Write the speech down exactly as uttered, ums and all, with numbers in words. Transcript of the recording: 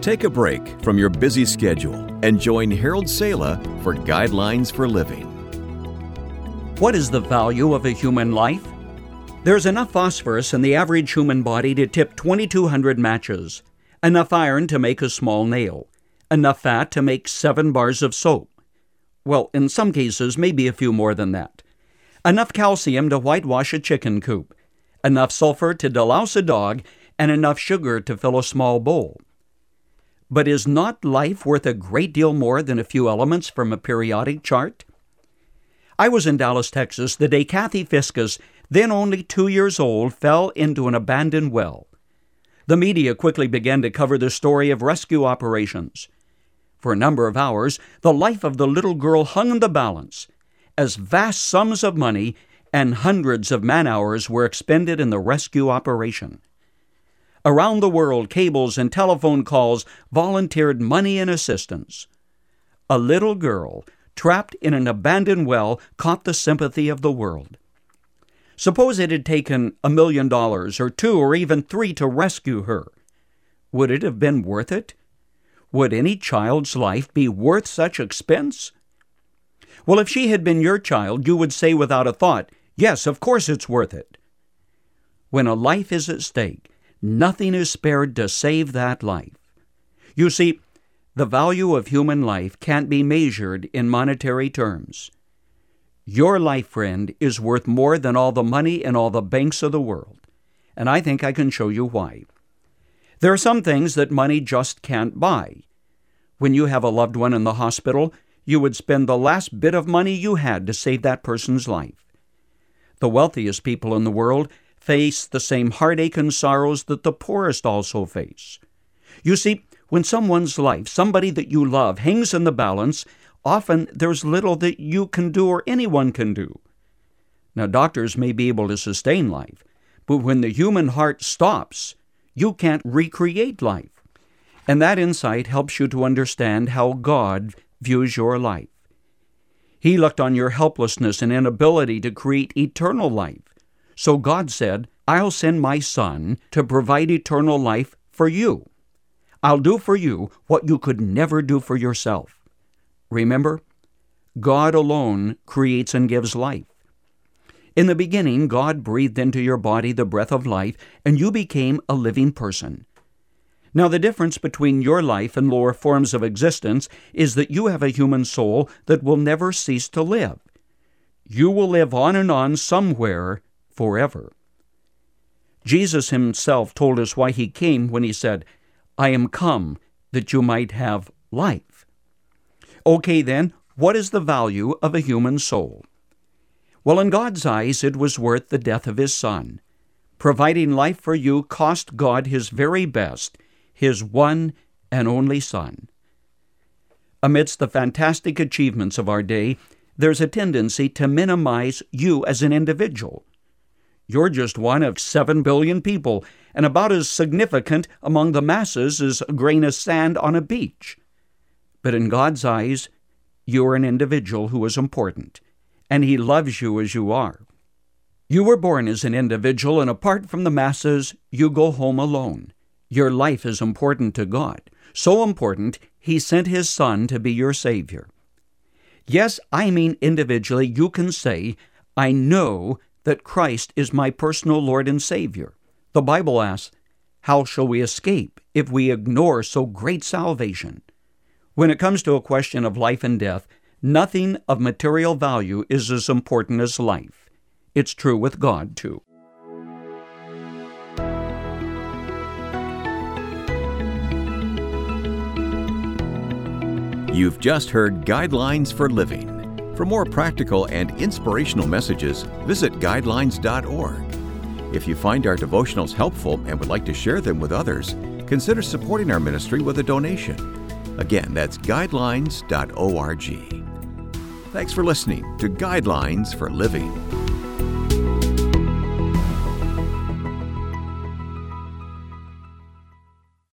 Take a break from your busy schedule and join Harold Sala for Guidelines for Living. What is the value of a human life? There's enough phosphorus in the average human body to tip twenty-two hundred matches, enough iron to make a small nail, enough fat to make seven bars of soap. Well, in some cases, maybe a few more than that. Enough calcium to whitewash a chicken coop, enough sulfur to delouse a dog, and enough sugar to fill a small bowl. But is not life worth a great deal more than a few elements from a periodic chart? I was in Dallas, Texas, the day Kathy Fiscus, then only two years old, fell into an abandoned well. The media quickly began to cover the story of rescue operations. For a number of hours, the life of the little girl hung in the balance, as vast sums of money and hundreds of man-hours were expended in the rescue operation. Around the world, cables and telephone calls volunteered money and assistance. A little girl, trapped in an abandoned well, caught the sympathy of the world. Suppose it had taken a million dollars or two or even three to rescue her. Would it have been worth it? Would any child's life be worth such expense? Well, if she had been your child, you would say without a thought, yes, of course it's worth it. When a life is at stake, nothing is spared to save that life. You see, the value of human life can't be measured in monetary terms. Your life, friend, is worth more than all the money in all the banks of the world, and I think I can show you why. There are some things that money just can't buy. When you have a loved one in the hospital, you would spend the last bit of money you had to save that person's life. The wealthiest people in the world face the same heartache and sorrows that the poorest also face. You see, when someone's life, somebody that you love, hangs in the balance, often there's little that you can do or anyone can do. Now, doctors may be able to sustain life, but when the human heart stops, you can't recreate life. And that insight helps you to understand how God views your life. He looked on your helplessness and inability to create eternal life. So God said, I'll send my Son to provide eternal life for you. I'll do for you what you could never do for yourself. Remember, God alone creates and gives life. In the beginning, God breathed into your body the breath of life, and you became a living person. Now, the difference between your life and lower forms of existence is that you have a human soul that will never cease to live. You will live on and on somewhere forever. Jesus himself told us why he came when he said, I am come that you might have life. Okay, then, what is the value of a human soul? Well, in God's eyes, it was worth the death of his Son. Providing life for you cost God his very best, his one and only Son. Amidst the fantastic achievements of our day, there's a tendency to minimize you as an individual. You're just one of seven billion people, and about as significant among the masses as a grain of sand on a beach. But in God's eyes, you're an individual who is important, and he loves you as you are. You were born as an individual, and apart from the masses, you go home alone. Your life is important to God, so important, he sent his Son to be your Savior. Yes, I mean individually, you can say, I know that Christ is my personal Lord and Savior. The Bible asks, how shall we escape if we ignore so great salvation? When it comes to a question of life and death, nothing of material value is as important as life. It's true with God, too. You've just heard Guidelines for Living. For more practical and inspirational messages, visit guidelines dot org. If you find our devotionals helpful and would like to share them with others, consider supporting our ministry with a donation. Again, that's guidelines dot org. Thanks for listening to Guidelines for Living.